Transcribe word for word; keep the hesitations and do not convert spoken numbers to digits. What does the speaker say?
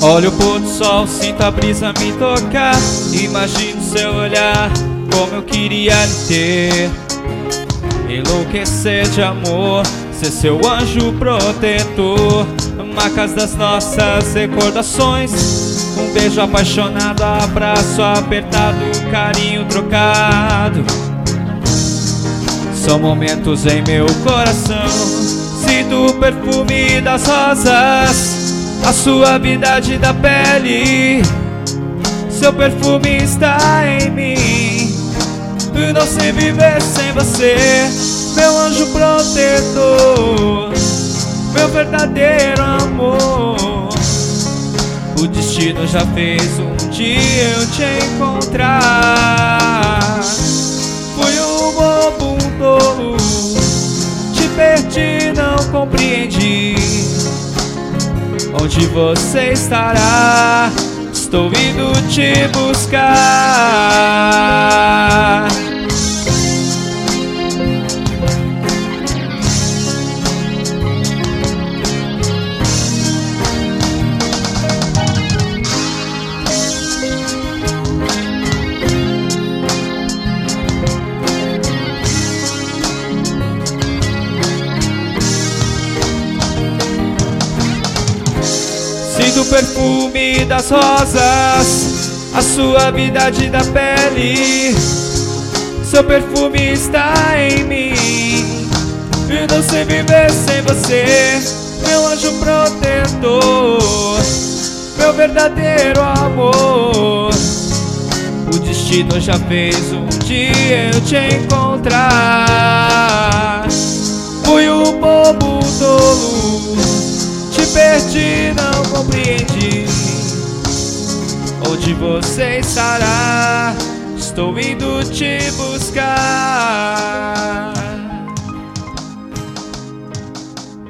Olho o pôr do sol, sinto a brisa me tocar. Imagino seu olhar, como eu queria lhe ter. Enlouquecer de amor, ser seu anjo protetor. Marcas das nossas recordações, um beijo apaixonado, abraço apertado, carinho trocado. São momentos em meu coração. Sinto o perfume das rosas, a suavidade da pele. Seu perfume está em mim. Não sei viver sem você, meu anjo protetor, meu verdadeiro amor. O destino já fez um dia eu te encontrar. Fui um bobo, um tolo, te perdi, não compreendi. Onde você estará? Estou indo te buscar. Sinto o perfume das rosas, a suavidade da pele. Seu perfume está em mim. Eu não sei viver sem você, meu anjo protetor, meu verdadeiro amor. O destino já fez um dia eu te encontrar. Fui um bobo, um tolo, te perdi, não compreendi. Onde você estará? Estou indo te buscar.